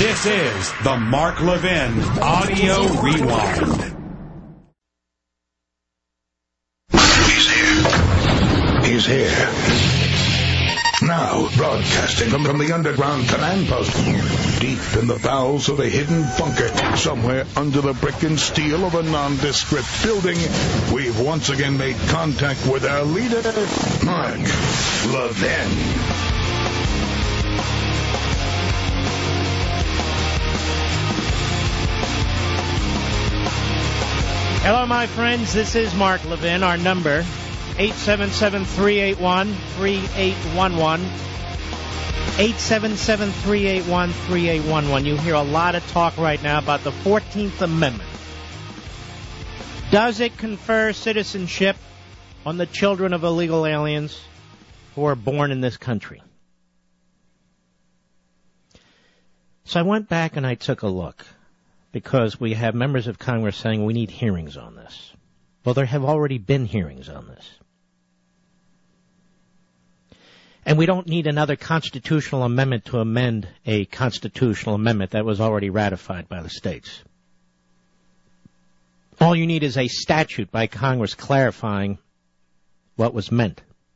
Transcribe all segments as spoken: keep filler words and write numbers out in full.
This is the Mark Levin Audio Rewind. He's here. He's here. Now, broadcasting from, from the underground command post, deep in the bowels of a hidden bunker, somewhere under the brick and steel of a nondescript building, we've once again made contact with our leader, Mark Levin. Hello, my friends. This is Mark Levin. Our number, eight seven seven, three eight one, three eight one one. eight seven seven, three eight one, three eight one one. You hear a lot of talk right now about the fourteenth Amendment. Does it confer citizenship on the children of illegal aliens who are born in this country? So I went back and I took a look, because we have members of Congress saying we need hearings on this. Well, there have already been hearings on this. And we don't need another constitutional amendment to amend a constitutional amendment that was already ratified by the states. All you need is a statute by Congress clarifying what was meant.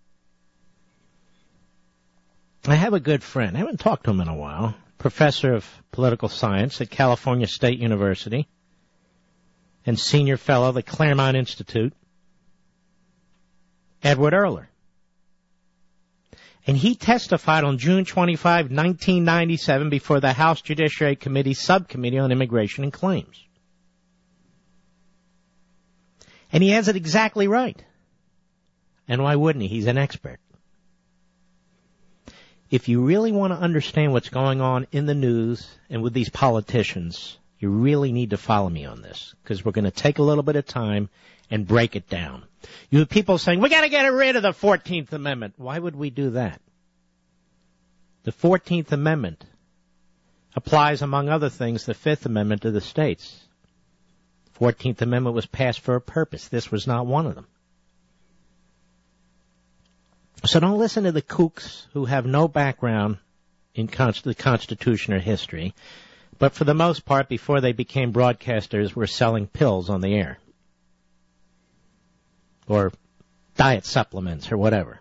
I have a good friend. I haven't talked to him in a while. Professor of political science at California State University and senior fellow at the Claremont Institute, Edward Erler. And he testified on June twenty-fifth, nineteen ninety-seven before the House Judiciary Committee Subcommittee on Immigration and Claims. And he has it exactly right. And why wouldn't he? He's an expert. If you really want to understand what's going on in the news and with these politicians, you really need to follow me on this, because we're going to take a little bit of time and break it down. You have people saying, we got to get rid of the fourteenth Amendment. Why would we do that? The fourteenth Amendment applies, among other things, the Fifth Amendment to the states. The fourteenth Amendment was passed for a purpose. This was not one of them. So don't listen to the kooks who have no background in const- the Constitution or history, but for the most part, before they became broadcasters, were selling pills on the air, or diet supplements, or whatever.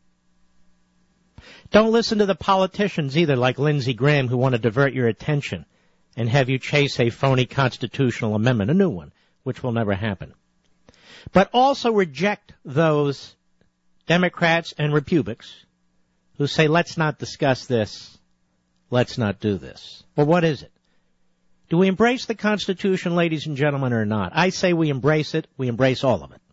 Don't listen to the politicians either, like Lindsey Graham, who want to divert your attention and have you chase a phony constitutional amendment, a new one, which will never happen. But also reject those Democrats and Republicans who say, let's not discuss this, let's not do this. Well, what is it? Do we embrace the Constitution, ladies and gentlemen, or not? I say we embrace it. We embrace all of it.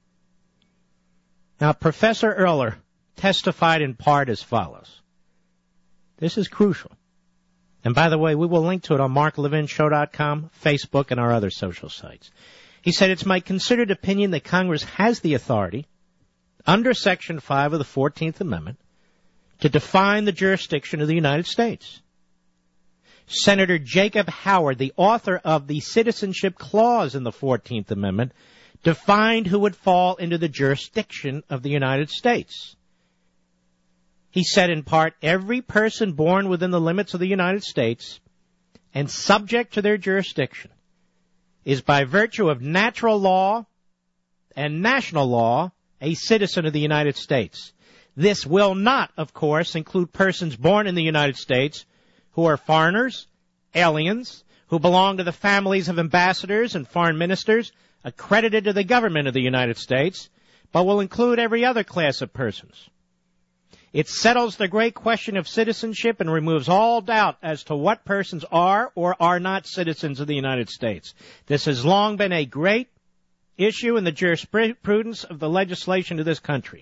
Now, Professor Erler testified in part as follows. This is crucial. And by the way, we will link to it on mark levin show dot com, Facebook, and our other social sites. He said, it's my considered opinion that Congress has the authority under Section five of the fourteenth Amendment to define the jurisdiction of the United States. Senator Jacob Howard, the author of the Citizenship Clause in the fourteenth Amendment, defined who would fall into the jurisdiction of the United States. He said in part, every person born within the limits of the United States and subject to their jurisdiction is by virtue of natural law and national law a citizen of the United States. This will not, of course, include persons born in the United States who are foreigners, aliens, who belong to the families of ambassadors and foreign ministers accredited to the government of the United States, but will include every other class of persons. It settles the great question of citizenship and removes all doubt as to what persons are or are not citizens of the United States. This has long been a great issue in the jurisprudence of the legislation of this country.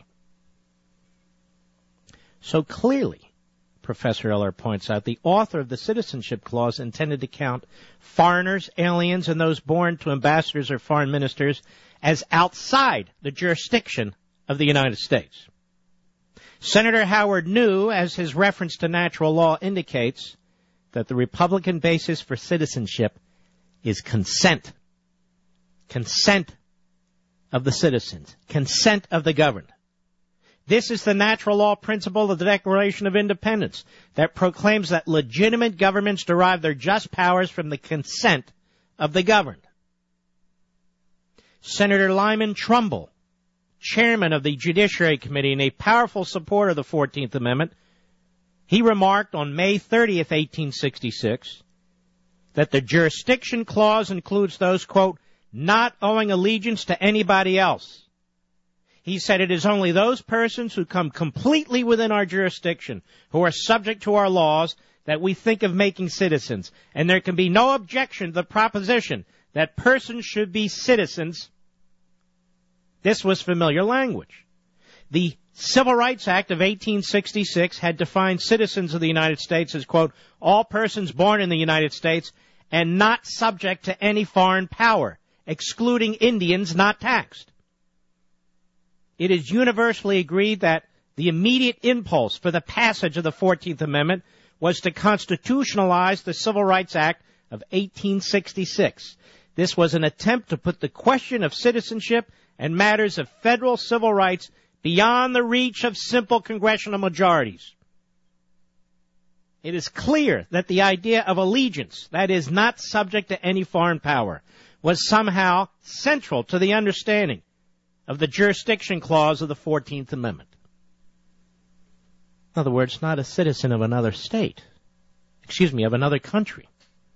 So clearly, Professor Eller points out, the author of the Citizenship Clause intended to count foreigners, aliens, and those born to ambassadors or foreign ministers as outside the jurisdiction of the United States. Senator Howard knew, as his reference to natural law indicates, that the Republican basis for citizenship is consent. Consent of the citizens. Consent of the governed. This is the natural law principle of the Declaration of Independence that proclaims that legitimate governments derive their just powers from the consent of the governed. Senator Lyman Trumbull, chairman of the Judiciary Committee and a powerful supporter of the fourteenth Amendment, he remarked on May thirtieth, eighteen sixty-six, that the jurisdiction clause includes those, quote, not owing allegiance to anybody else. He said it is only those persons who come completely within our jurisdiction, who are subject to our laws, that we think of making citizens. And there can be no objection to the proposition that persons should be citizens. This was familiar language. The Civil Rights Act of eighteen sixty-six had defined citizens of the United States as, quote, all persons born in the United States and not subject to any foreign power, excluding Indians not taxed. It is universally agreed that the immediate impulse for the passage of the fourteenth Amendment was to constitutionalize the Civil Rights Act of eighteen sixty-six. This was an attempt to put the question of citizenship and matters of federal civil rights beyond the reach of simple congressional majorities. It is clear that the idea of allegiance, that is, not subject to any foreign power, was somehow central to the understanding of the jurisdiction clause of the fourteenth Amendment. In other words, not a citizen of another state, excuse me, of another country.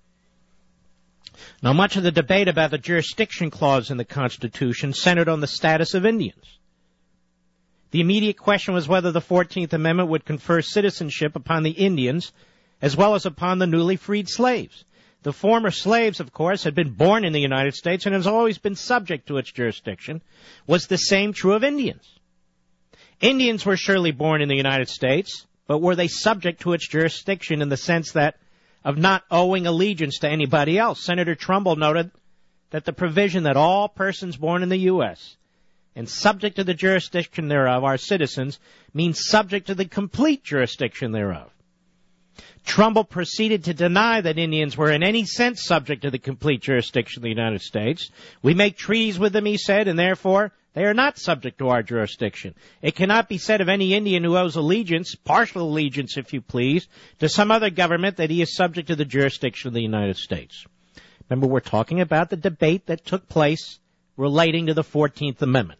Now, much of the debate about the jurisdiction clause in the Constitution centered on the status of Indians. The immediate question was whether the fourteenth Amendment would confer citizenship upon the Indians as well as upon the newly freed slaves. The former slaves, of course, had been born in the United States and has always been subject to its jurisdiction. Was the same true of Indians? Indians were surely born in the United States, but were they subject to its jurisdiction in the sense that of not owing allegiance to anybody else? Senator Trumbull noted that the provision that all persons born in the U S and subject to the jurisdiction thereof are citizens means subject to the complete jurisdiction thereof. Trumbull proceeded to deny that Indians were in any sense subject to the complete jurisdiction of the United States. We make treaties with them, he said, and therefore they are not subject to our jurisdiction. It cannot be said of any Indian who owes allegiance, partial allegiance if you please, to some other government that he is subject to the jurisdiction of the United States. Remember, we're talking about the debate that took place relating to the fourteenth Amendment.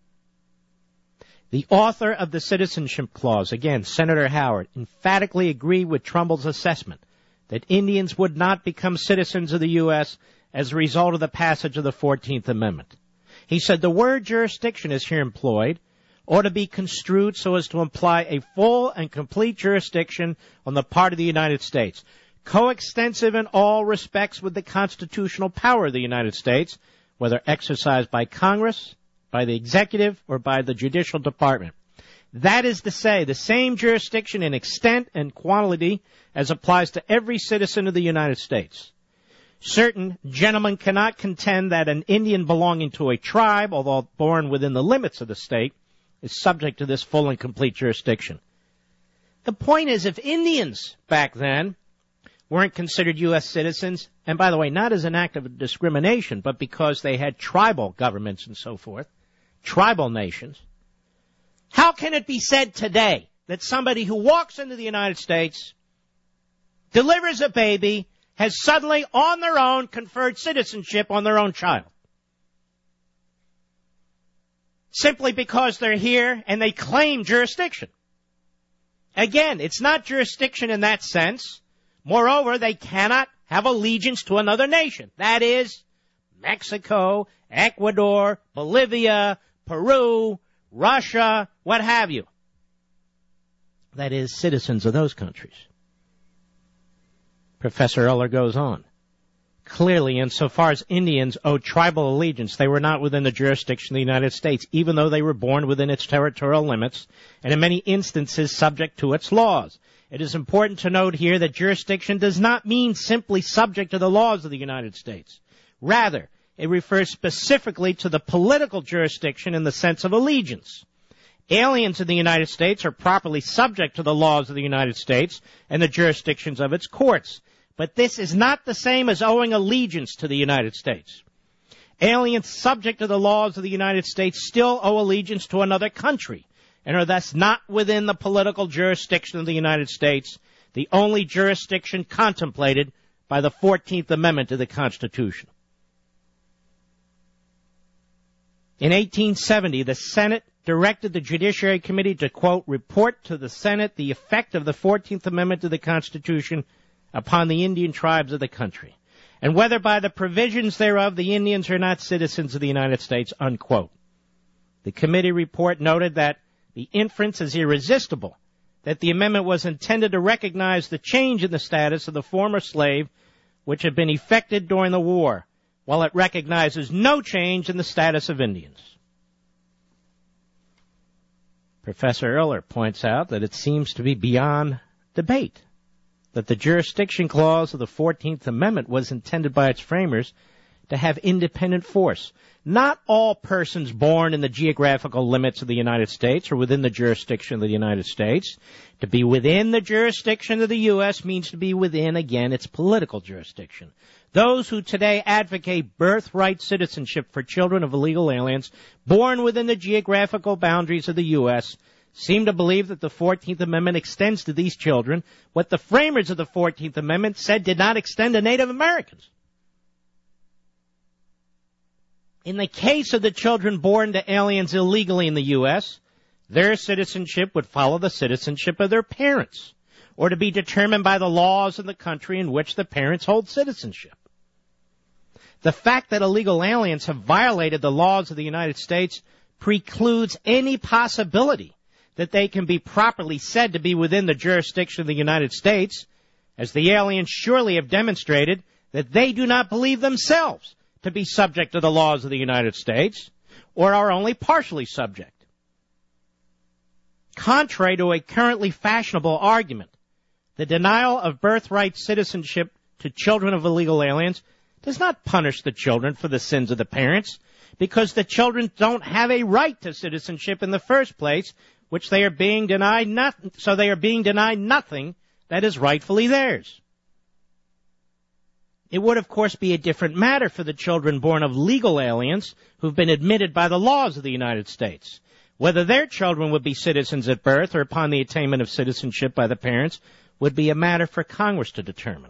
The author of the Citizenship Clause, again, Senator Howard, emphatically agreed with Trumbull's assessment that Indians would not become citizens of the U S as a result of the passage of the fourteenth Amendment. He said the word jurisdiction is here employed ought to be construed so as to imply a full and complete jurisdiction on the part of the United States, coextensive in all respects with the constitutional power of the United States, whether exercised by Congress, by the executive, or by the judicial department. That is to say, the same jurisdiction in extent and quality as applies to every citizen of the United States. Certain gentlemen cannot contend that an Indian belonging to a tribe, although born within the limits of the state, is subject to this full and complete jurisdiction. The point is, if Indians back then weren't considered U S citizens, and by the way, not as an act of discrimination, but because they had tribal governments and so forth, tribal nations, how can it be said today that somebody who walks into the United States, delivers a baby, has suddenly on their own conferred citizenship on their own child? Simply because they're here and they claim jurisdiction. Again, it's not jurisdiction in that sense. Moreover, they cannot have allegiance to another nation. That is, Mexico, Ecuador, Bolivia, Peru, Russia, what have you. That is, citizens of those countries. Professor Eller goes on. Clearly, insofar as Indians owed tribal allegiance, they were not within the jurisdiction of the United States, even though they were born within its territorial limits, and in many instances subject to its laws. It is important to note here that jurisdiction does not mean simply subject to the laws of the United States. Rather, it refers specifically to the political jurisdiction in the sense of allegiance. Aliens in the United States are properly subject to the laws of the United States and the jurisdictions of its courts. But this is not the same as owing allegiance to the United States. Aliens subject to the laws of the United States still owe allegiance to another country, and are thus not within the political jurisdiction of the United States, the only jurisdiction contemplated by the fourteenth Amendment to the Constitution. In eighteen seventy, the Senate directed the Judiciary Committee to, quote, report to the Senate the effect of the fourteenth Amendment to the Constitution upon the Indian tribes of the country, and whether by the provisions thereof the Indians are not citizens of the United States, unquote. The committee report noted that the inference is irresistible that the amendment was intended to recognize the change in the status of the former slave which had been effected during the war, while it recognizes no change in the status of Indians. Professor Erler points out that it seems to be beyond debate that the jurisdiction clause of the fourteenth Amendment was intended by its framers to have independent force. Not all persons born in the geographical limits of the United States are within the jurisdiction of the United States. To be within the jurisdiction of the U S means to be within, again, its political jurisdiction. Those who today advocate birthright citizenship for children of illegal aliens born within the geographical boundaries of the U S seem to believe that the fourteenth Amendment extends to these children what the framers of the fourteenth Amendment said did not extend to Native Americans. In the case of the children born to aliens illegally in the U S, their citizenship would follow the citizenship of their parents, or to be determined by the laws of the country in which the parents hold citizenship. The fact that illegal aliens have violated the laws of the United States precludes any possibility that they can be properly said to be within the jurisdiction of the United States, as the aliens surely have demonstrated that they do not believe themselves to be subject to the laws of the United States, or are only partially subject. Contrary to a currently fashionable argument, the denial of birthright citizenship to children of illegal aliens does not punish the children for the sins of the parents, because the children don't have a right to citizenship in the first place, which they are being denied nothing, so they are being denied nothing that is rightfully theirs. It would, of course, be a different matter for the children born of legal aliens who've been admitted by the laws of the United States. Whether their children would be citizens at birth or upon the attainment of citizenship by the parents would be a matter for Congress to determine.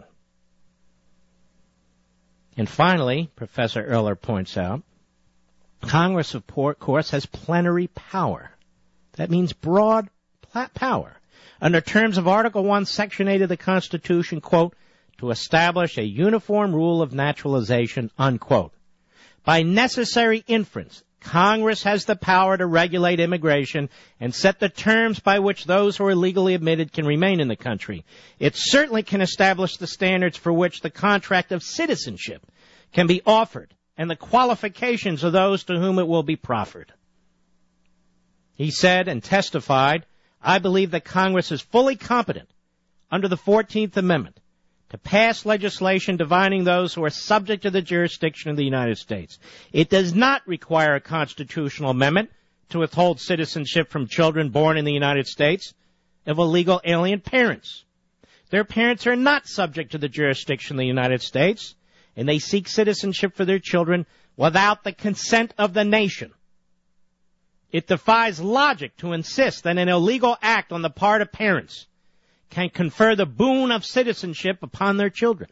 And finally, Professor Erler points out, Congress, of course, has plenary power. That means broad power. Under terms of Article one, Section eight of the Constitution, quote, to establish a uniform rule of naturalization, unquote. By necessary inference, Congress has the power to regulate immigration and set the terms by which those who are legally admitted can remain in the country. It certainly can establish the standards for which the contract of citizenship can be offered and the qualifications of those to whom it will be proffered. He said and testified, I believe that Congress is fully competent under the fourteenth Amendment to pass legislation dividing those who are subject to the jurisdiction of the United States. It does not require a constitutional amendment to withhold citizenship from children born in the United States of illegal alien parents. Their parents are not subject to the jurisdiction of the United States, and they seek citizenship for their children without the consent of the nation. It defies logic to insist that an illegal act on the part of parents can confer the boon of citizenship upon their children.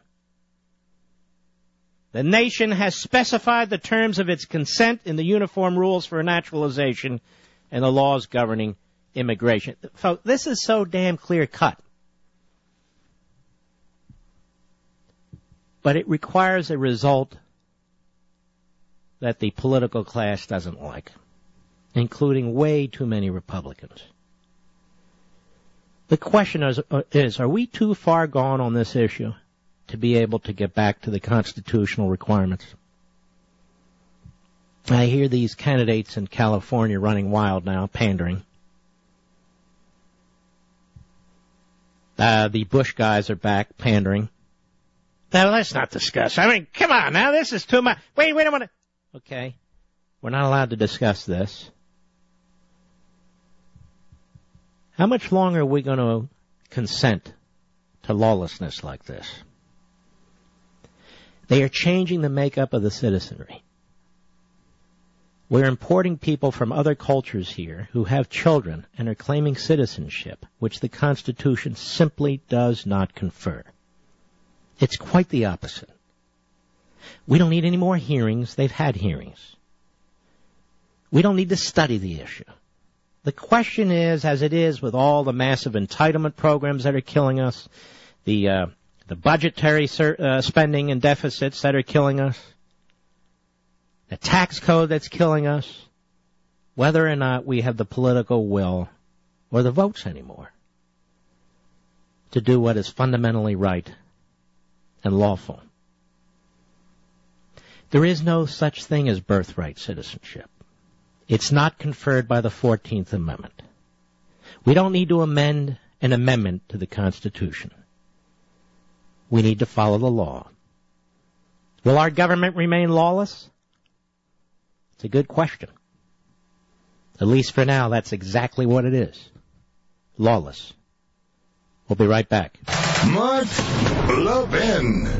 The nation has specified the terms of its consent in the Uniform Rules for Naturalization and the laws governing immigration. Folks, this is so damn clear-cut. But it requires a result that the political class doesn't like, including way too many Republicans. The question is, is, are we too far gone on this issue to be able to get back to the constitutional requirements? I hear these candidates in California running wild now, pandering. Uh, the Bush guys are back, pandering. Now, let's not discuss. I mean, come on now, this is too much. Wait, wait a minute. Okay, we're not allowed to discuss this. How much longer are we going to consent to lawlessness like this? They are changing the makeup of the citizenry. We're importing people from other cultures here who have children and are claiming citizenship, which the Constitution simply does not confer. It's quite the opposite. We don't need any more hearings. They've had hearings. We don't need to study the issue. The question is, as it is with all the massive entitlement programs that are killing us, the uh, the budgetary uh, spending and deficits that are killing us, the tax code that's killing us, whether or not we have the political will or the votes anymore to do what is fundamentally right and lawful. There is no such thing as birthright citizenship. It's not conferred by the fourteenth Amendment. We don't need to amend an amendment to the Constitution. We need to follow the law. Will our government remain lawless? It's a good question. At least for now, that's exactly what it is. Lawless. We'll be right back. Mark Levin.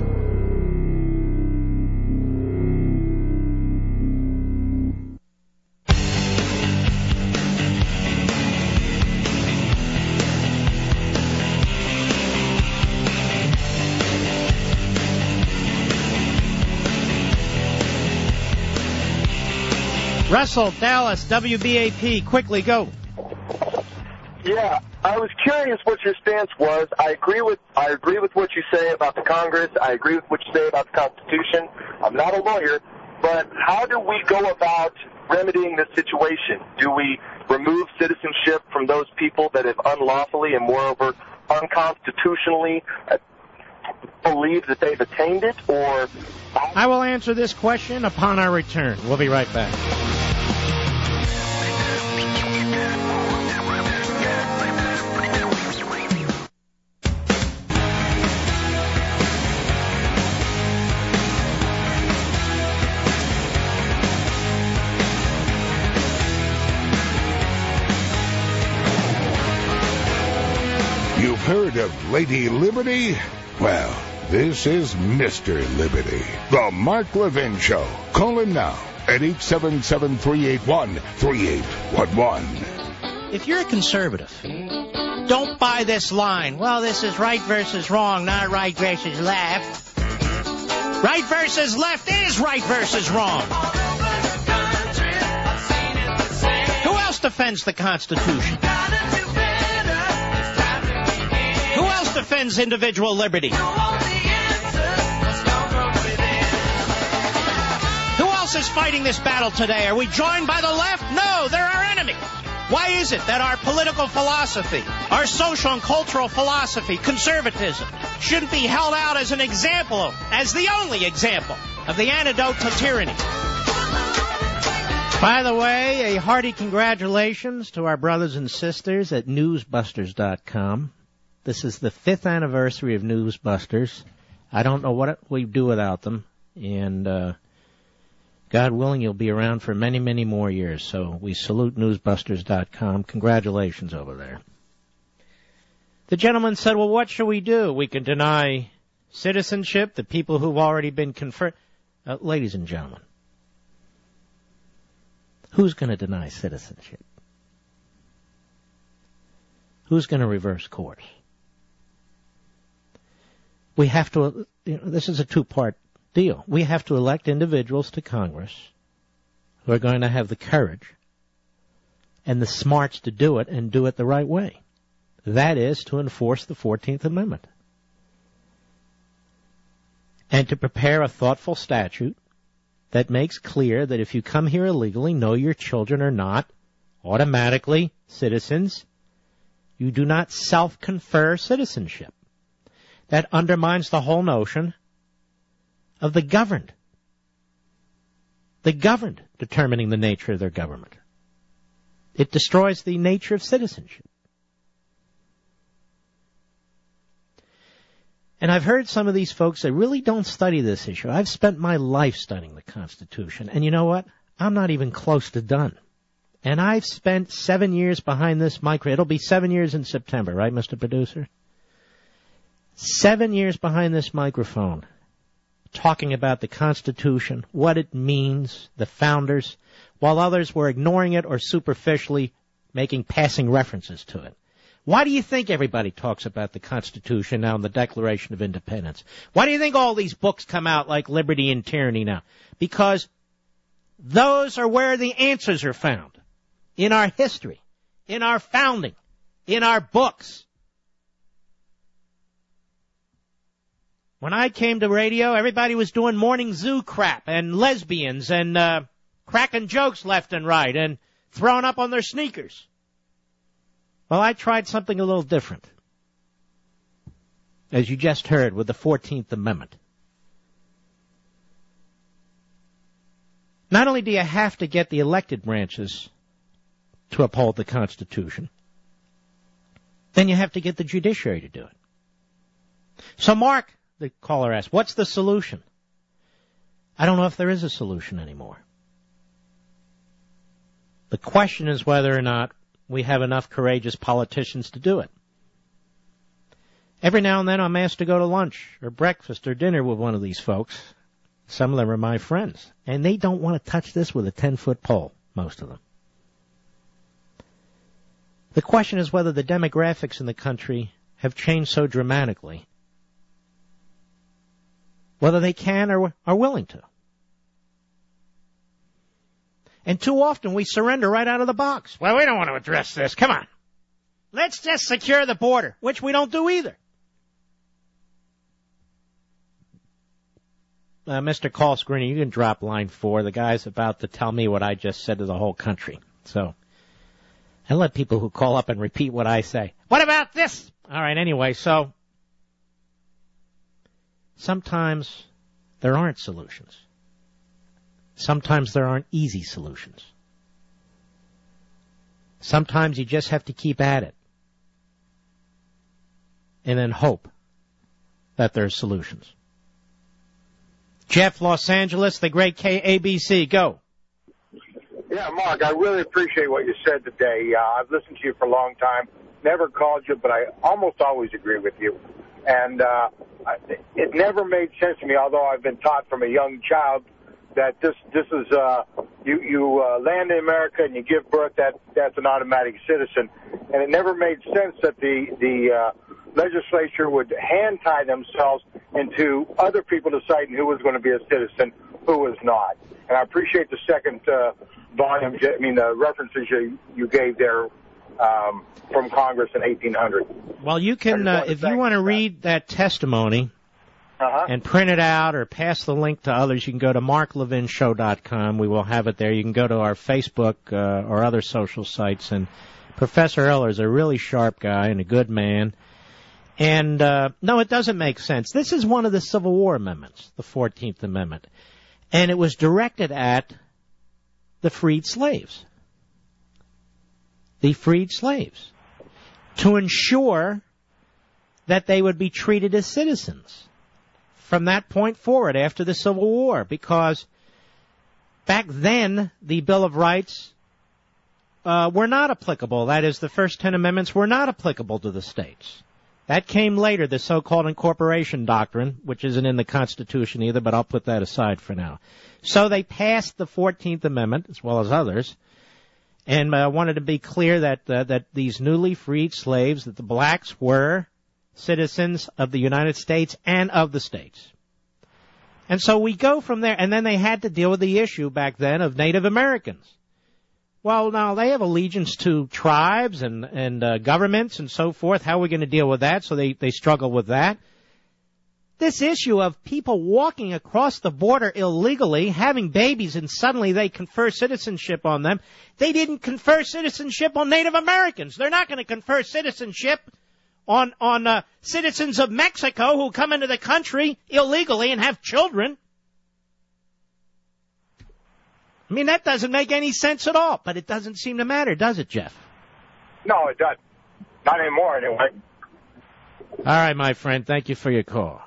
Russell, Dallas, W B A P, quickly go. Yeah, I was curious what your stance was. I agree with I agree with what you say about the Congress. I agree with what you say about the Constitution. I'm not a lawyer, but how do we go about remedying this situation? Do we remove citizenship from those people that have unlawfully and moreover unconstitutionally believe that they've attained it, or... I will answer this question upon our return. We'll be right back. You've heard of Lady Liberty? Well, this is Mister Liberty, the Mark Levin Show. Call him now at eight seven seven, three eight one, three eight one one. If you're a conservative, don't buy this line. Well, this is right versus wrong, not right versus left. Right versus left is right versus wrong. Who else defends the Constitution? Who else defends individual liberty? Who else is fighting this battle today? Are we joined by the left? No, they're our enemy. Why is it that our political philosophy, our social and cultural philosophy, conservatism, shouldn't be held out as an example, as the only example of the antidote to tyranny? By the way, a hearty congratulations to our brothers and sisters at newsbusters dot com. This is the fifth anniversary of Newsbusters. I don't know what we'd do without them, and uh, God willing, you'll be around for many, many more years. So we salute newsbusters dot com. Congratulations over there. The gentleman said, well, what should we do? We can deny citizenship to people who've already been conferred. Uh, ladies and gentlemen, who's going to deny citizenship? Who's going to reverse course? We have to, you know, this is a two-part deal. We have to elect individuals to Congress who are going to have the courage and the smarts to do it and do it the right way. That is to enforce the fourteenth Amendment. And to prepare a thoughtful statute that makes clear that if you come here illegally, no, your children are not automatically citizens. You do not self-confer citizenship. That undermines the whole notion of the governed. The governed determining the nature of their government. It destroys the nature of citizenship. And I've heard some of these folks that really don't study this issue. I've spent my life studying the Constitution. And you know what? I'm not even close to done. And I've spent seven years behind this microphone. It'll be seven years in September, right, Mister Producer? Seven years behind this microphone, talking about the Constitution, what it means, the founders, while others were ignoring it or superficially making passing references to it. Why do you think everybody talks about the Constitution now and the Declaration of Independence? Why do you think all these books come out like Liberty and Tyranny now? Because those are where the answers are found. In our history, in our founding, in our books. When I came to radio, everybody was doing morning zoo crap and lesbians and uh, cracking jokes left and right and throwing up on their sneakers. Well, I tried something a little different, as you just heard with the fourteenth Amendment. Not only do you have to get the elected branches to uphold the Constitution, then you have to get the judiciary to do it. So, Mark, the caller asked, what's the solution? I don't know if there is a solution anymore. The question is whether or not we have enough courageous politicians to do it. Every now and then I'm asked to go to lunch or breakfast or dinner with one of these folks. Some of them are my friends, and they don't want to touch this with a ten-foot pole, most of them. The question is whether the demographics in the country have changed so dramatically, whether they can or are willing to. And too often we surrender right out of the box. Well, we don't want to address this. Come on. Let's just secure the border, which we don't do either. Uh, Mister Call Screener, you can drop line four. The guy's about to tell me what I just said to the whole country. So I let people who call up and repeat what I say. What about this? All right, anyway, so sometimes there aren't solutions. Sometimes there aren't easy solutions. Sometimes you just have to keep at it and then hope that there are solutions. Jeff, Los Angeles, the great K A B C, go. Yeah, Mark, I really appreciate what you said today. Uh, I've listened to you for a long time, never called you, but I almost always agree with you. And uh, it never made sense to me, although I've been taught from a young child that this this is uh, you you uh, land in America and you give birth, that that's an automatic citizen, and it never made sense that the the uh, legislature would hand tie themselves into other people deciding who was going to be a citizen, who was not. And I appreciate the second uh, volume, I mean the references you you gave there um, from Congress in eighteen hundred. Well, you can uh, if you want to read that testimony. Uh-huh. And print it out or pass the link to others, you can go to mark levin show dot com. We will have it there. You can go to our Facebook uh, or other social sites. And Professor Eller is a really sharp guy and a good man. And, uh, no, it doesn't make sense. This is one of the Civil War amendments, the fourteenth Amendment. And it was directed at the freed slaves. The freed slaves. To ensure that they would be treated as citizens from that point forward after the Civil War, because back then the Bill of Rights uh, were not applicable. That is, the first ten amendments were not applicable to the states. That came later, the so-called incorporation doctrine, which isn't in the Constitution either, but I'll put that aside for now. So they passed the fourteenth Amendment, as well as others, and uh, wanted to be clear that uh, that these newly freed slaves, that the blacks were citizens of the United States and of the states. And so we go from there, and then they had to deal with the issue back then of Native Americans. Well, now they have allegiance to tribes and, and uh, governments and so forth. How are we going to deal with that? So they, they struggle with that. This issue of people walking across the border illegally, having babies, and suddenly they confer citizenship on them. They didn't confer citizenship on Native Americans. They're not going to confer citizenship on on uh, citizens of Mexico who come into the country illegally and have children. I mean, that doesn't make any sense at all, but it doesn't seem to matter, does it, Jeff? No, it doesn't. Not anymore, anyway. All right, my friend, thank you for your call.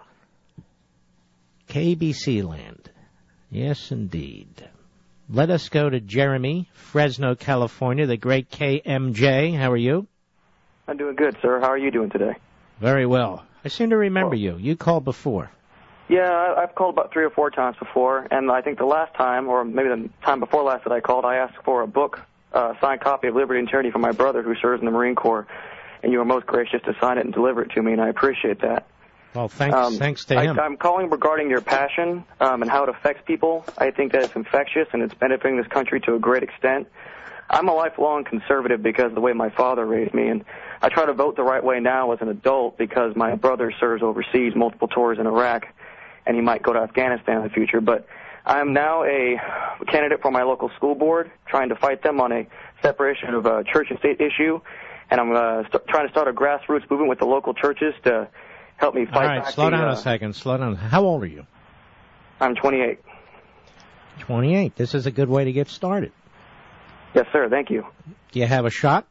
K B C land. Yes, indeed. Let us go to Jeremy, Fresno, California, the great K M J. How are you? I'm doing good, sir. How are you doing today? Very well. I seem to remember well, you. You called before. Yeah, I- I've called about three or four times before, and I think the last time, or maybe the time before last that I called, I asked for a book, uh, signed copy of Liberty and Tyranny for my brother who serves in the Marine Corps, and you were most gracious to sign it and deliver it to me, and I appreciate that. Well, thanks, Um, thanks to I, him. I'm calling regarding your passion um, and how it affects people. I think that it's infectious, and it's benefiting this country to a great extent. I'm a lifelong conservative because of the way my father raised me, and I try to vote the right way now as an adult because my brother serves overseas, multiple tours in Iraq, and he might go to Afghanistan in the future. But I'm now a candidate for my local school board, trying to fight them on a separation of a church and state issue, and I'm uh, st- trying to start a grassroots movement with the local churches to help me fight All right, back slow the, down uh, a second. Slow down. How old are you? I'm twenty-eight. twenty-eight. This is a good way to get started. Yes, sir. Thank you. Do you have a shot?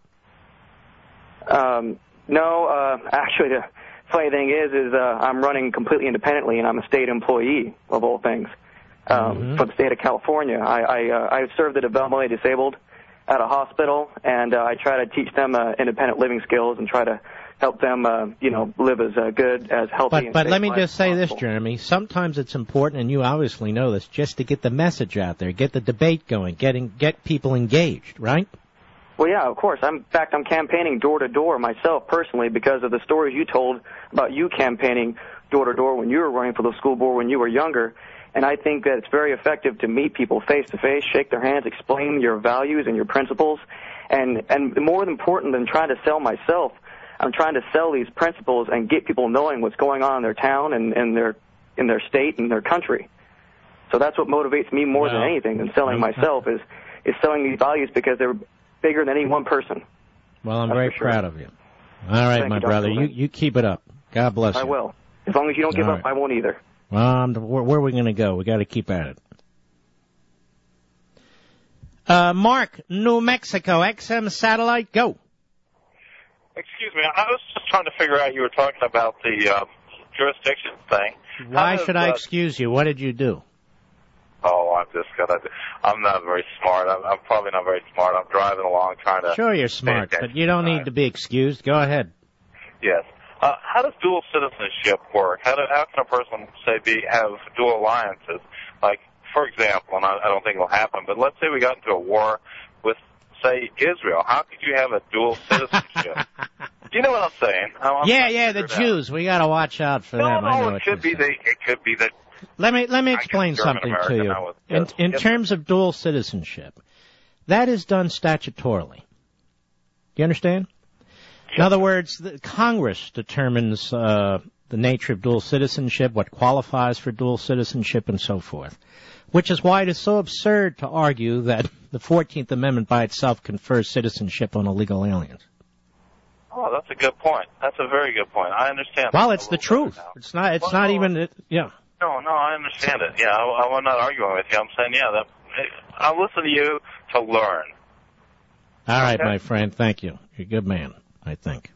Um, no, uh, actually, the funny thing is, is uh, I'm running completely independently, and I'm a state employee of all things um, Mm-hmm. for the state of California. I I, uh, I serve the developmentally disabled at a hospital, and uh, I try to teach them uh, independent living skills and try to help them, uh, you know, live as uh, good, as healthy. But and but safe let me life just as say this, possible. Jeremy. Sometimes it's important, and you obviously know this, just to get the message out there, get the debate going, getting get people engaged, right? Well, yeah, of course. I'm, in fact, I'm campaigning door to door myself personally because of the stories you told about you campaigning door to door when you were running for the school board when you were younger. And I think that it's very effective to meet people face to face, shake their hands, explain your values and your principles. And and more important than trying to sell myself, I'm trying to sell these principles and get people knowing what's going on in their town and in their in their state and their country. So that's what motivates me more Well, than anything than selling okay. myself is is selling these values because they're bigger than any one person. Well, I'm That's very for sure. proud of you. All right, Thank my you, Doctor brother. You Lynn. you keep it up. God bless you. I will. As long as you don't give All up, right. I won't either. Well, um, where, where are we going to go? We got to keep at it. Uh, Mark, New Mexico, X M satellite, go. Excuse me, I was just trying to figure out, you were talking about the uh, jurisdiction thing. Why How does, should I uh, excuse you? What did you do? Oh, I'm just gonna. I'm not very smart. I'm, I'm probably not very smart. I'm driving along trying to. Sure, you're smart, Okay. but you don't need to be excused. Go ahead. Yes. Uh, how does dual citizenship work? How, do, how can a person say be have dual alliances? Like, for example, and I, I don't think it'll happen, but let's say we got into a war with, say, Israel. How could you have a dual citizenship? You know what I'm saying? I'm, I'm yeah, trying to yeah, the figure it out. Jews. We got to watch out for No, them. I know no, what it could be you're the. saying. It could be that. Let me let me I guess explain German something to American, you. I would- In, yes. in Yes. terms of dual citizenship, that is done statutorily. Do you understand? In other words, the Congress determines uh, the nature of dual citizenship, what qualifies for dual citizenship, and so forth. Which is why it is so absurd to argue that the fourteenth Amendment by itself confers citizenship on illegal aliens. Oh, that's a good point. That's a very good point. I understand. Well, that it's a the little better truth. now. It's not. It's Well, not no, even. It, yeah. No, no, I understand it. Yeah, I, I'm not arguing with you. I'm saying, yeah, that I listen to you to learn. All right, Okay. my friend. Thank you. You're a good man, I think.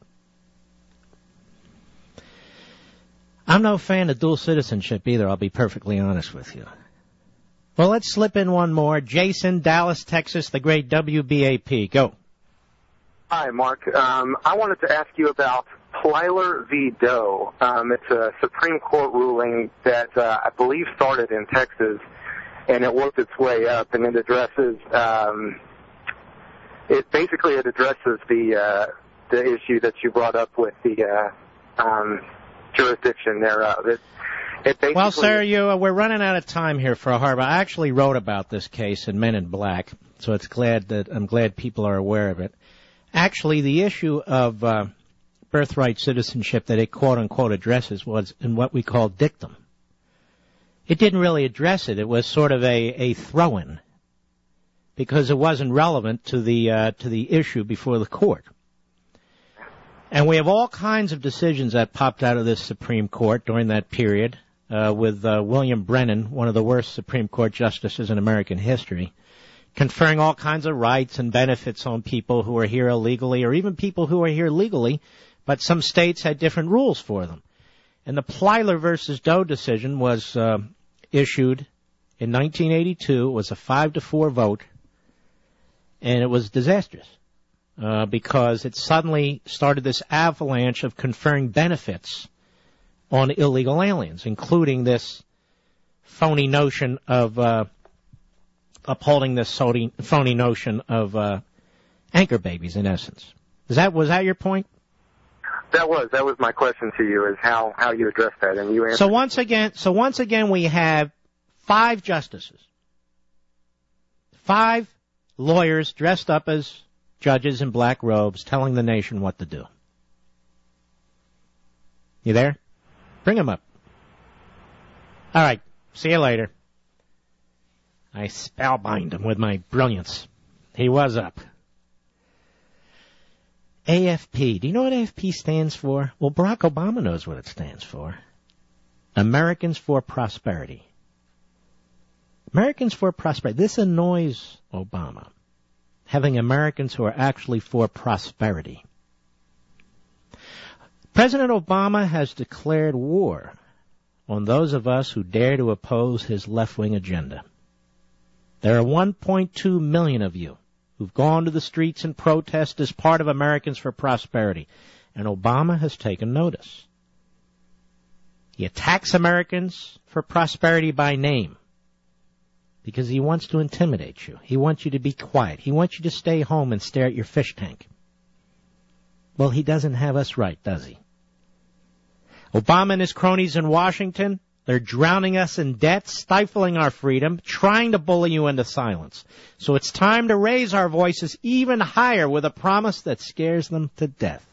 I'm no fan of dual citizenship either, I'll be perfectly honest with you. Well, let's slip in one more. Jason, Dallas, Texas, the great W B A P. Go. Hi, Mark. Um, I wanted to ask you about Plyler v. Doe. Um, it's a Supreme Court ruling that uh, I believe started in Texas, and it worked its way up, and it addresses, um, it basically it addresses the uh, the issue that you brought up with the uh, um, jurisdiction thereof. It, it basically, Well, sir, you, uh, we're running out of time here for a harbor. I actually wrote about this case in Men in Black, so it's glad that I'm glad people are aware of it. Actually, the issue of uh, birthright citizenship that it quote-unquote addresses was in what we call dictum. It didn't really address it. It was sort of a, a throw-in because it wasn't relevant to the uh, to the issue before the court. And we have all kinds of decisions that popped out of this Supreme Court during that period uh, with uh, William Brennan, one of the worst Supreme Court justices in American history, conferring all kinds of rights and benefits on people who are here illegally or even people who are here legally, but some states had different rules for them. And the Plyler versus Doe decision was uh, issued in nineteen eighty-two. It was a five to four vote, and it was disastrous uh, because it suddenly started this avalanche of conferring benefits on illegal aliens, including this phony notion of uh, upholding this phony notion of uh, anchor babies, in essence. Is that was that your point? That was that was my question to you, is how, how you address that, and you answered. So once again, so once again, we have five justices, five lawyers dressed up as judges in black robes, telling the nation what to do. You there? Bring him up. All right. See you later. I spellbind him with my brilliance. He was up. A F P. Do you know what A F P stands for? Well, Barack Obama knows what it stands for. Americans for Prosperity. Americans for Prosperity. This annoys Obama, having Americans who are actually for prosperity. President Obama has declared war on those of us who dare to oppose his left-wing agenda. There are one point two million of you who've gone to the streets and protest as part of Americans for Prosperity, and Obama has taken notice. He attacks Americans for Prosperity by name because he wants to intimidate you. He wants you to be quiet. He wants you to stay home and stare at your fish tank. Well, he doesn't have us right, does he? Obama and his cronies in Washington, they're drowning us in debt, stifling our freedom, trying to bully you into silence. So it's time to raise our voices even higher with a promise that scares them to death.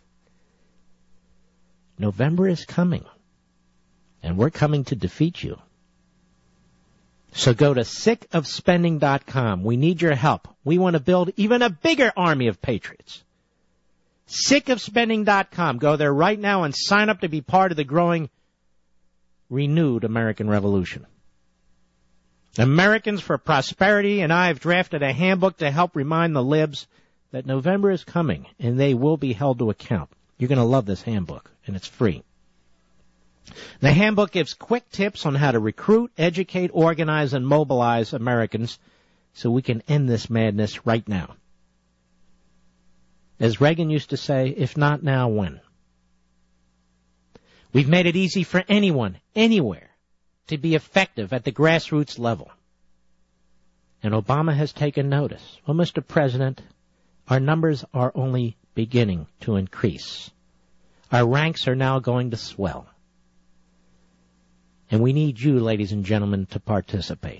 November is coming, and we're coming to defeat you. So go to sick of spending dot com. We need your help. We want to build even a bigger army of patriots. sick of spending dot com. Go there right now and sign up to be part of the growing, renewed American Revolution. Americans for Prosperity and I have drafted a handbook to help remind the libs that November is coming and they will be held to account. You're going to love this handbook, and it's free. The handbook gives quick tips on how to recruit, educate, organize, and mobilize Americans so we can end this madness right now. As Reagan used to say, if not now, when? We've made it easy for anyone, anywhere, to be effective at the grassroots level. And Obama has taken notice. Well, Mister President, our numbers are only beginning to increase. Our ranks are now going to swell. And we need you, ladies and gentlemen, to participate.